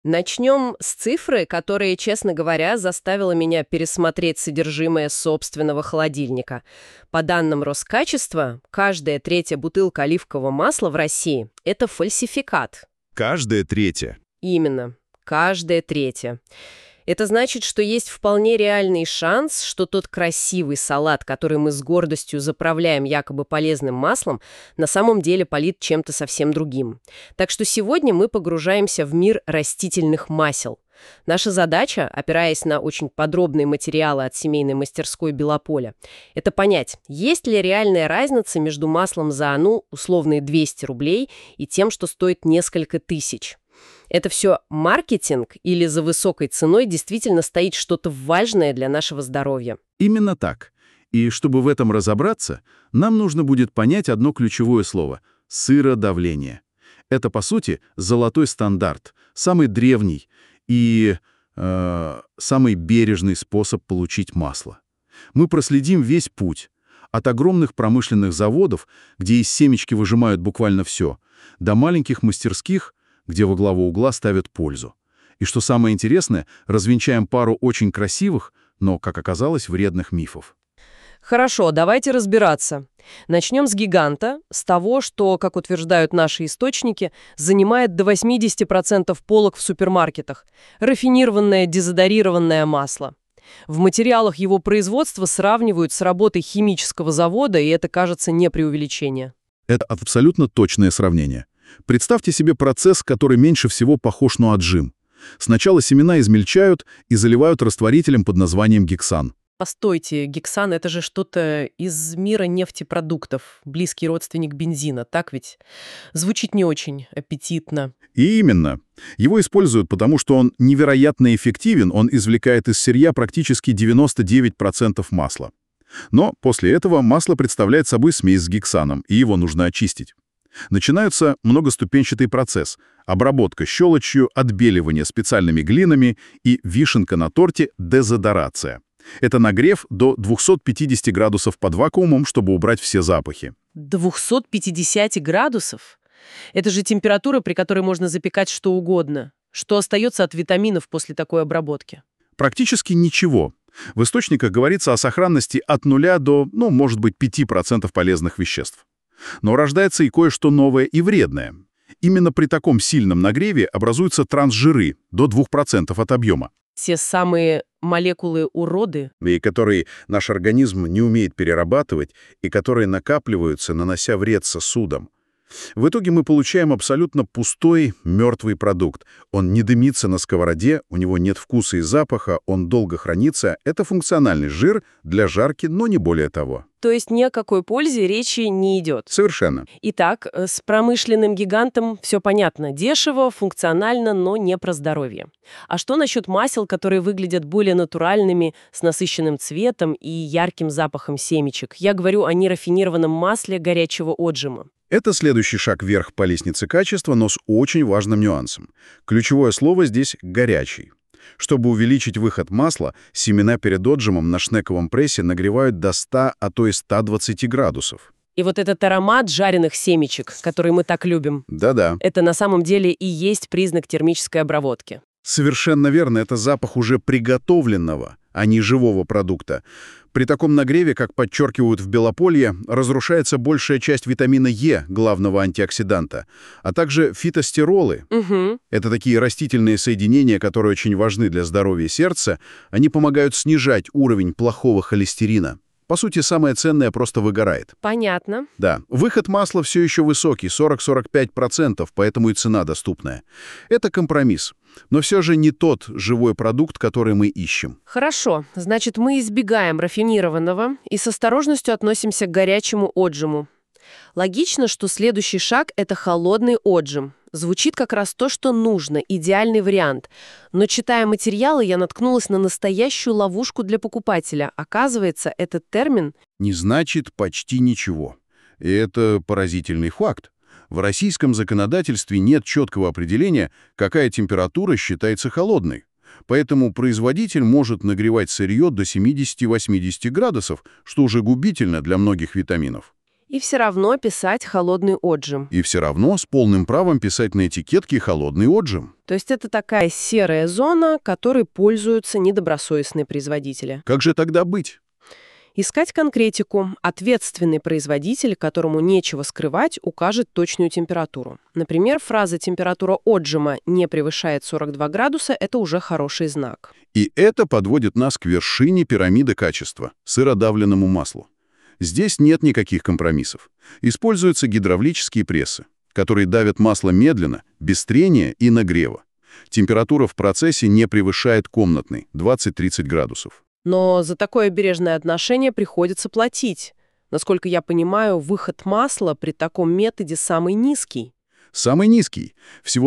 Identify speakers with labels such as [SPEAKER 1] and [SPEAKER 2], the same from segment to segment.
[SPEAKER 1] Начнем с цифры, которая, честно говоря, заставила меня пересмотреть содержимое собственного холодильника. По данным Роскачества, каждая третья бутылка оливкового масла в России – это фальсификат.
[SPEAKER 2] Каждая третья.
[SPEAKER 1] Именно, каждая третья. Это значит, что есть вполне реальный шанс, что тот красивый салат, который мы с гордостью заправляем якобы полезным маслом, на самом деле полит чем-то совсем другим. Так что сегодня мы погружаемся в мир растительных масел. Наша задача, опираясь на очень подробные материалы от семейной мастерской Белополя, это понять, есть ли реальная разница между маслом за, условные 200 рублей и тем, что стоит несколько тысяч. Это все маркетинг или за высокой ценой действительно стоит что-то важное для нашего здоровья?
[SPEAKER 2] Именно так. И чтобы в этом разобраться, нам нужно будет понять одно ключевое слово – сыродавление. Это, по сути, золотой стандарт, самый древний и самый бережный способ получить масло. Мы проследим весь путь. От огромных промышленных заводов, где из семечки выжимают буквально все, до маленьких мастерских, где во главу угла ставят пользу. И что самое интересное, развенчаем пару очень красивых, но, как оказалось, вредных мифов.
[SPEAKER 1] Хорошо, давайте разбираться. Начнем с гиганта, с того, что, как утверждают наши источники, занимает до 80% полок в супермаркетах. Рафинированное дезодорированное масло. В материалах его производства сравнивают с работой химического завода, и это, кажется, не преувеличение.
[SPEAKER 2] Это абсолютно точное сравнение. Представьте себе процесс, который меньше всего похож на отжим. Сначала семена измельчают и заливают растворителем под названием гексан.
[SPEAKER 1] Постойте, гексан — это же что-то из мира нефтепродуктов, близкий родственник бензина, так ведь? Звучит не очень аппетитно.
[SPEAKER 2] И именно. Его используют, потому что он невероятно эффективен, он извлекает из сырья практически 99% масла. Но после этого масло представляет собой смесь с гексаном, и его нужно очистить. Начинается многоступенчатый процесс – обработка щелочью, отбеливание специальными глинами и вишенка на торте – дезодорация. Это нагрев до 250 градусов под вакуумом, чтобы убрать все запахи.
[SPEAKER 1] 250 градусов? Это же температура, при которой можно запекать что угодно. Что остается от витаминов после такой обработки?
[SPEAKER 2] Практически ничего. В источниках говорится о сохранности от 0 до, может быть, 5% полезных веществ. Но рождается и кое-что новое и вредное. Именно при таком сильном нагреве образуются трансжиры до 2% от объема.
[SPEAKER 1] Те самые молекулы-уроды?
[SPEAKER 2] И которые наш организм не умеет перерабатывать, и которые накапливаются, нанося вред сосудам. В итоге мы получаем абсолютно пустой, мертвый продукт. Он не дымится на сковороде, у него нет вкуса и запаха, он долго хранится. Это функциональный жир для жарки, но не более того.
[SPEAKER 1] То есть ни о какой пользе речи не идет?
[SPEAKER 2] Совершенно.
[SPEAKER 1] Итак, с промышленным гигантом все понятно. Дешево, функционально, но не про здоровье. А что насчет масел, которые выглядят более натуральными, с насыщенным цветом и ярким запахом семечек? Я говорю о нерафинированном масле горячего отжима.
[SPEAKER 2] Это следующий шаг вверх по лестнице качества, но с очень важным нюансом. Ключевое слово здесь «горячий». Чтобы увеличить выход масла, семена перед отжимом на шнековом прессе нагревают до 100, а то и 120 градусов.
[SPEAKER 1] И вот этот аромат жареных семечек, который мы так любим,
[SPEAKER 2] Да-да.
[SPEAKER 1] это на самом деле и есть признак термической обработки.
[SPEAKER 2] Совершенно верно, это запах уже приготовленного, а не живого продукта. При таком нагреве, как подчеркивают в Белополье, разрушается большая часть витамина Е, главного антиоксиданта, а также фитостеролы.
[SPEAKER 1] Угу.
[SPEAKER 2] Это такие растительные соединения, которые очень важны для здоровья сердца. Они помогают снижать уровень плохого холестерина. По сути, самое ценное просто выгорает.
[SPEAKER 1] Понятно.
[SPEAKER 2] Да, выход масла все еще высокий, 40-45%, поэтому и цена доступная. Это компромисс. Но все же не тот живой продукт, который мы ищем.
[SPEAKER 1] Хорошо, значит, мы избегаем рафинированного и с осторожностью относимся к горячему отжиму. Логично, что следующий шаг – это холодный отжим. Звучит как раз то, что нужно, идеальный вариант. Но, читая материалы, я наткнулась на настоящую ловушку для покупателя. Оказывается, этот термин
[SPEAKER 2] не значит почти ничего. И это поразительный факт. В российском законодательстве нет четкого определения, какая температура считается холодной. Поэтому производитель может нагревать сырье до 70-80 градусов, что уже губительно для многих витаминов.
[SPEAKER 1] И все равно писать холодный отжим.
[SPEAKER 2] И все равно с полным правом писать на этикетке холодный отжим.
[SPEAKER 1] То есть это такая серая зона, которой пользуются недобросовестные производители.
[SPEAKER 2] Как же тогда быть?
[SPEAKER 1] Искать конкретику. Ответственный производитель, которому нечего скрывать, укажет точную температуру. Например, фраза «температура отжима не превышает 42 градуса» — это уже хороший знак.
[SPEAKER 2] И это подводит нас к вершине пирамиды качества – сыродавленному маслу. Здесь нет никаких компромиссов. Используются гидравлические прессы, которые давят масло медленно, без трения и нагрева. Температура в процессе не превышает комнатной – 20-30 градусов.
[SPEAKER 1] Но за такое бережное отношение приходится платить. Насколько я понимаю, выход масла при таком методе самый низкий.
[SPEAKER 2] Самый низкий – всего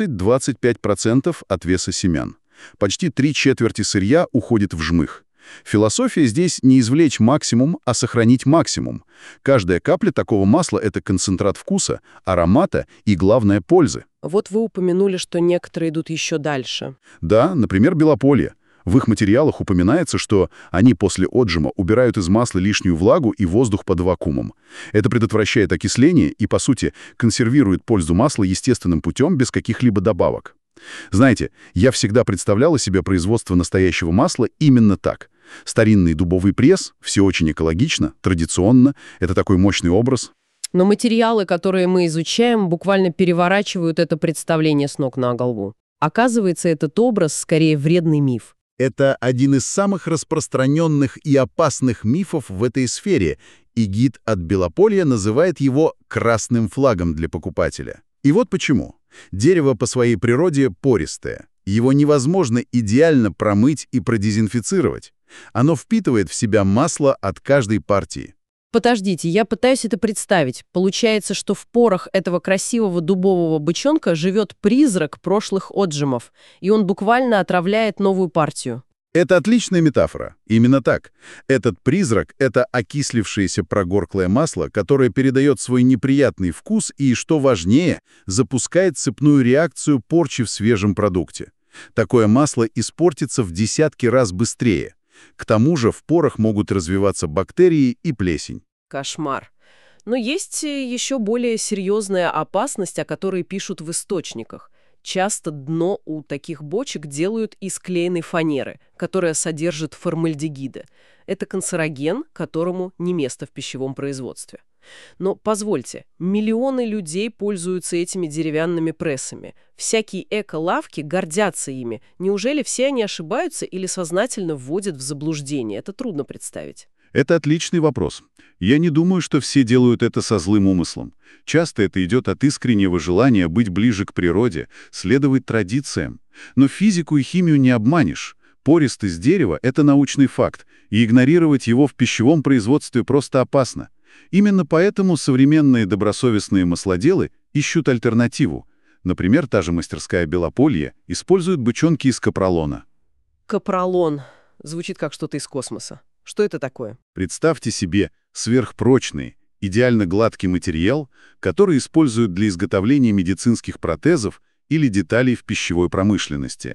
[SPEAKER 2] 20-25% от веса семян. Почти 3/4 сырья уходит в жмых. Философия здесь не извлечь максимум, а сохранить максимум. Каждая капля такого масла – это концентрат вкуса, аромата и, главное, пользы.
[SPEAKER 1] Вот вы упомянули, что некоторые идут еще дальше.
[SPEAKER 2] Да, например, белополье. В их материалах упоминается, что они после отжима убирают из масла лишнюю влагу и воздух под вакуумом. Это предотвращает окисление и, по сути, консервирует пользу масла естественным путем без каких-либо добавок. Знаете, я всегда представляла себе производство настоящего масла именно так. Старинный дубовый пресс, все очень экологично, традиционно, это такой мощный образ.
[SPEAKER 1] Но материалы, которые мы изучаем, буквально переворачивают это представление с ног на голову. Оказывается, этот образ скорее вредный миф.
[SPEAKER 2] Это один из самых распространенных и опасных мифов в этой сфере, и гид от Белополья называет его «красным флагом» для покупателя. И вот почему. Дерево по своей природе пористое. Его невозможно идеально промыть и продезинфицировать. Оно впитывает в себя масло от каждой партии.
[SPEAKER 1] Подождите, я пытаюсь это представить. Получается, что в порах этого красивого дубового бычонка живет призрак прошлых отжимов, и он буквально отравляет новую партию.
[SPEAKER 2] Это отличная метафора. Именно так. Этот призрак — это окислившееся прогорклое масло, которое передает свой неприятный вкус и, что важнее, запускает цепную реакцию порчи в свежем продукте. Такое масло испортится в десятки раз быстрее. К тому же в порах могут развиваться бактерии и плесень.
[SPEAKER 1] Кошмар. Но есть еще более серьезная опасность, о которой пишут в источниках. Часто дно у таких бочек делают из клееной фанеры, которая содержит формальдегиды. Это канцероген, которому не место в пищевом производстве. Но позвольте, миллионы людей пользуются этими деревянными прессами. Всякие эко-лавки гордятся ими. Неужели все они ошибаются или сознательно вводят в заблуждение? Это трудно представить.
[SPEAKER 2] Это отличный вопрос. Я не думаю, что все делают это со злым умыслом. Часто это идет от искреннего желания быть ближе к природе, следовать традициям. Но физику и химию не обманешь. Пористость дерева — это научный факт, и игнорировать его в пищевом производстве просто опасно. Именно поэтому современные добросовестные маслоделы ищут альтернативу. Например, та же мастерская Белополье использует бычонки из капролона.
[SPEAKER 1] Капролон. Звучит как что-то из космоса. Что это такое?
[SPEAKER 2] Представьте себе сверхпрочный, идеально гладкий материал, который используют для изготовления медицинских протезов или деталей в пищевой промышленности.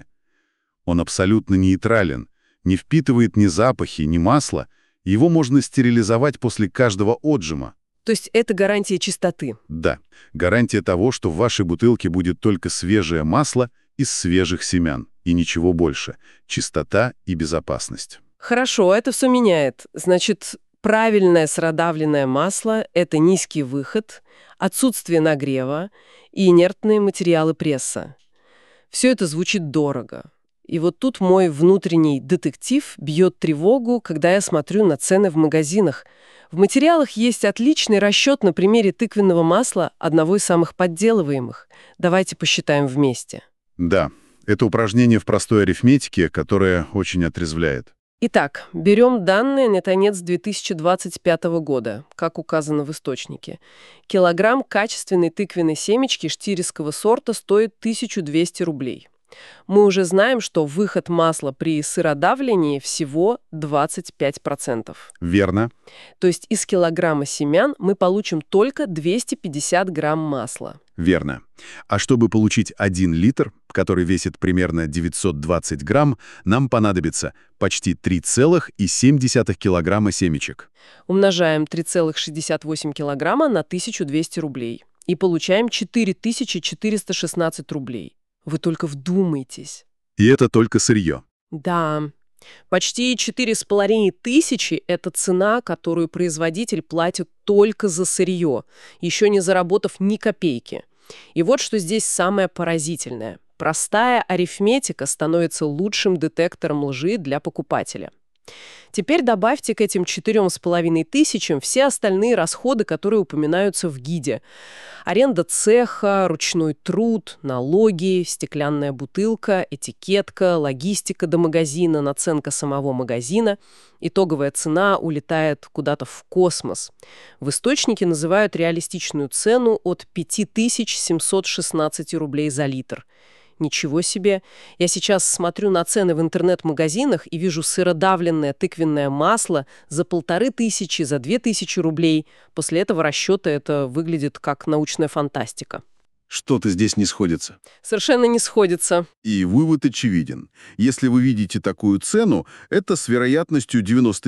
[SPEAKER 2] Он абсолютно нейтрален, не впитывает ни запахи, ни масла, его можно стерилизовать после каждого отжима.
[SPEAKER 1] То есть это гарантия чистоты?
[SPEAKER 2] Да, гарантия того, что в вашей бутылке будет только свежее масло из свежих семян, и ничего больше. Чистота и безопасность.
[SPEAKER 1] Хорошо, это все меняет. Значит, правильное сыродавленное масло – это низкий выход, отсутствие нагрева и инертные материалы пресса. Все это звучит дорого. И вот тут мой внутренний детектив бьет тревогу, когда я смотрю на цены в магазинах. В материалах есть отличный расчет на примере тыквенного масла, одного из самых подделываемых. Давайте посчитаем вместе.
[SPEAKER 2] Да, это упражнение в простой арифметике, которое очень отрезвляет.
[SPEAKER 1] Итак, берем данные на конец 2025 года, как указано в источнике. Килограмм качественной тыквенной семечки штирского сорта стоит 1200 рублей. Мы уже знаем, что выход масла при сыродавлении всего 25%.
[SPEAKER 2] Верно.
[SPEAKER 1] То есть из килограмма семян мы получим только 250 грамм масла.
[SPEAKER 2] Верно. А чтобы получить 1 литр, который весит примерно 920 грамм, нам понадобится почти 3,7 килограмма семечек.
[SPEAKER 1] Умножаем 3,68 килограмма на 1200 рублей. И получаем 4416 рублей. Вы только вдумайтесь.
[SPEAKER 2] И это только сырье.
[SPEAKER 1] Да, почти 4500 – это цена, которую производитель платит только за сырье, еще не заработав ни копейки. И вот что здесь самое поразительное. Простая арифметика становится лучшим детектором лжи для покупателя. Теперь добавьте к этим 4500 все остальные расходы, которые упоминаются в гиде. Аренда цеха, ручной труд, налоги, стеклянная бутылка, этикетка, логистика до магазина, наценка самого магазина. Итоговая цена улетает куда-то в космос. В источнике называют реалистичную цену от 5716 рублей за литр. Ничего себе! Я сейчас смотрю на цены в интернет-магазинах и вижу сыродавленное тыквенное масло за 1500, за 2000 рублей. После этого расчета это выглядит как научная фантастика.
[SPEAKER 2] Что-то здесь не сходится.
[SPEAKER 1] Совершенно не сходится.
[SPEAKER 2] И вывод очевиден. Если вы видите такую цену, это с вероятностью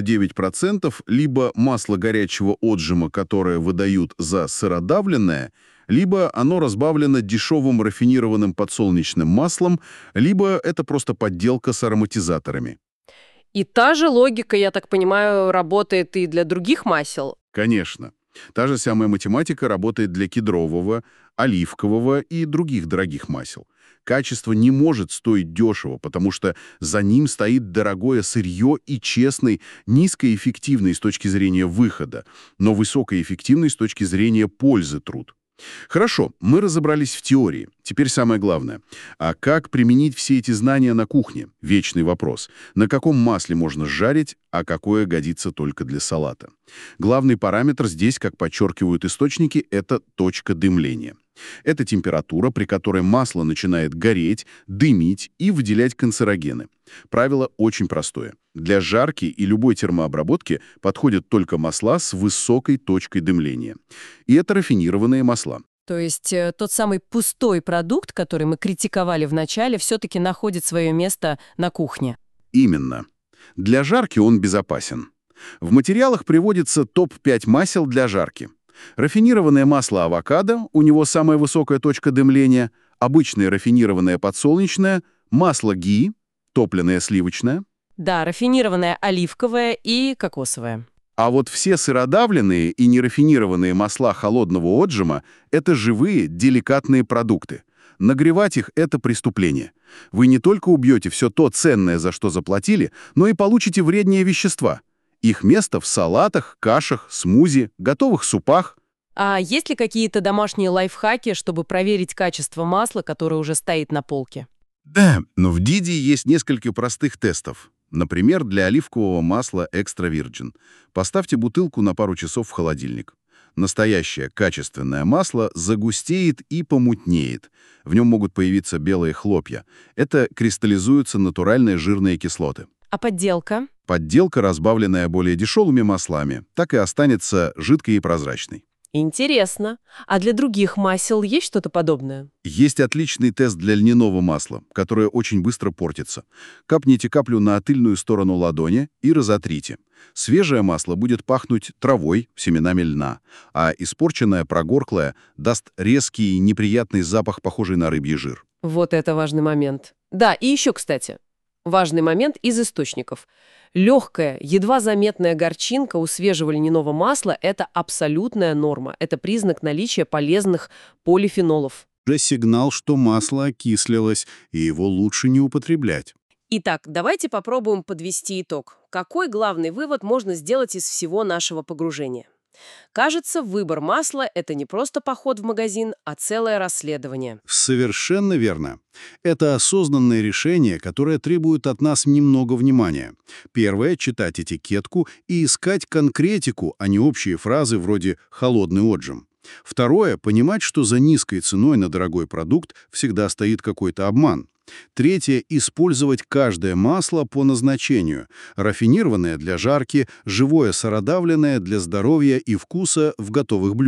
[SPEAKER 2] 99% либо масло горячего отжима, которое выдают за сыродавленное, либо оно разбавлено дешевым рафинированным подсолнечным маслом, либо это просто подделка с ароматизаторами.
[SPEAKER 1] И та же логика, я так понимаю, работает и для других масел?
[SPEAKER 2] Конечно. Та же самая математика работает для кедрового, оливкового и других дорогих масел. Качество не может стоить дешево, потому что за ним стоит дорогое сырье и честный, низкоэффективный с точки зрения выхода, но высокоэффективный с точки зрения пользы труд. Хорошо, мы разобрались в теории. Теперь самое главное. А как применить все эти знания на кухне? Вечный вопрос. На каком масле можно жарить, а какое годится только для салата? Главный параметр здесь, как подчеркивают источники, это точка дымления. Это температура, при которой масло начинает гореть, дымить и выделять канцерогены. Правило очень простое. Для жарки и любой термообработки подходят только масла с высокой точкой дымления. И это рафинированные масла.
[SPEAKER 1] То есть тот самый пустой продукт, который мы критиковали в начале, все-таки находит свое место на кухне.
[SPEAKER 2] Именно. Для жарки он безопасен. В материалах приводится топ-5 масел для жарки. Рафинированное масло авокадо, у него самая высокая точка дымления, обычное рафинированное подсолнечное, масло ги, топленое сливочное.
[SPEAKER 1] Да, рафинированное оливковое и кокосовое.
[SPEAKER 2] А вот все сыродавленные и нерафинированные масла холодного отжима – это живые, деликатные продукты. Нагревать их – это преступление. Вы не только убьете все то ценное, за что заплатили, но и получите вредные вещества. Их место в салатах, кашах, смузи, готовых супах.
[SPEAKER 1] А есть ли какие-то домашние лайфхаки, чтобы проверить качество масла, которое уже стоит на полке?
[SPEAKER 2] Да, но в Диди есть несколько простых тестов. Например, для оливкового масла Extra Virgin. Поставьте бутылку на пару часов в холодильник. Настоящее качественное масло загустеет и помутнеет. В нем могут появиться белые хлопья. Это кристаллизуются натуральные жирные кислоты.
[SPEAKER 1] А подделка?
[SPEAKER 2] Подделка, разбавленная более дешевыми маслами, так и останется жидкой и прозрачной.
[SPEAKER 1] Интересно. А для других масел есть что-то подобное?
[SPEAKER 2] Есть отличный тест для льняного масла, которое очень быстро портится. Капните каплю на тыльную сторону ладони и разотрите. Свежее масло будет пахнуть травой, семенами льна, а испорченное, прогорклое даст резкий, неприятный запах, похожий на рыбий жир.
[SPEAKER 1] Вот это важный момент. Да, и еще, кстати, важный момент из источников. Легкая, едва заметная горчинка у свежего льняного масла – это абсолютная норма. Это признак наличия полезных полифенолов.
[SPEAKER 2] Уже сигнал, что масло окислилось, и его лучше не употреблять.
[SPEAKER 1] Итак, давайте попробуем подвести итог. Какой главный вывод можно сделать из всего нашего погружения? Кажется, выбор масла – это не просто поход в магазин, а целое расследование.
[SPEAKER 2] Совершенно верно. Это осознанное решение, которое требует от нас немного внимания. Первое – читать этикетку и искать конкретику, а не общие фразы вроде «холодный отжим». Второе – понимать, что за низкой ценой на дорогой продукт всегда стоит какой-то обман. Третье – использовать каждое масло по назначению. Рафинированное для жарки, живое сыродавленное для здоровья и вкуса в готовых блюдах.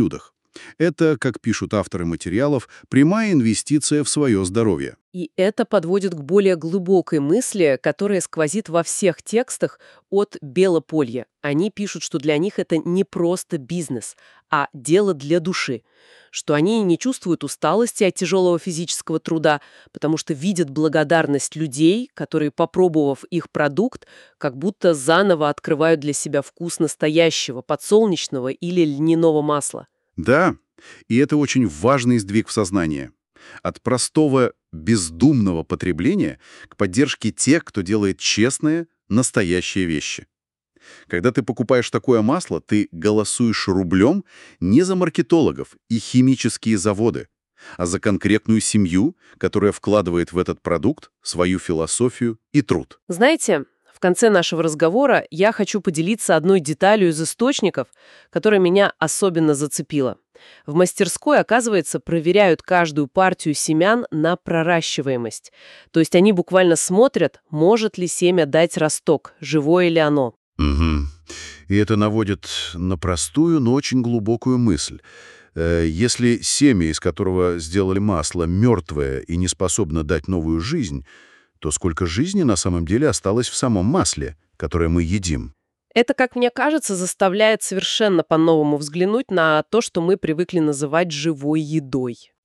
[SPEAKER 2] Это, как пишут авторы материалов, прямая инвестиция в свое здоровье.
[SPEAKER 1] И это подводит к более глубокой мысли, которая сквозит во всех текстах от Белополья. Они пишут, что для них это не просто бизнес, а дело для души, что они не чувствуют усталости от тяжелого физического труда, потому что видят благодарность людей, которые, попробовав их продукт, как будто заново открывают для себя вкус настоящего подсолнечного или льняного масла.
[SPEAKER 2] Да, и это очень важный сдвиг в сознании. От простого бездумного потребления к поддержке тех, кто делает честные, настоящие вещи. Когда ты покупаешь такое масло, ты голосуешь рублем не за маркетологов и химические заводы, а за конкретную семью, которая вкладывает в этот продукт свою философию и труд.
[SPEAKER 1] Знаете, в конце нашего разговора я хочу поделиться одной деталью из источников, которая меня особенно зацепила. В мастерской, оказывается, проверяют каждую партию семян на проращиваемость. То есть они буквально смотрят, может ли семя дать росток, живое ли оно.
[SPEAKER 2] Угу. И это наводит на простую, но очень глубокую мысль. Если семя, из которого сделали масло, мертвое и не способно дать новую жизнь, то сколько жизни на самом деле осталось в самом масле, которое мы едим?
[SPEAKER 1] Это, как мне кажется, заставляет совершенно по-новому взглянуть на то, что мы привыкли называть живой едой.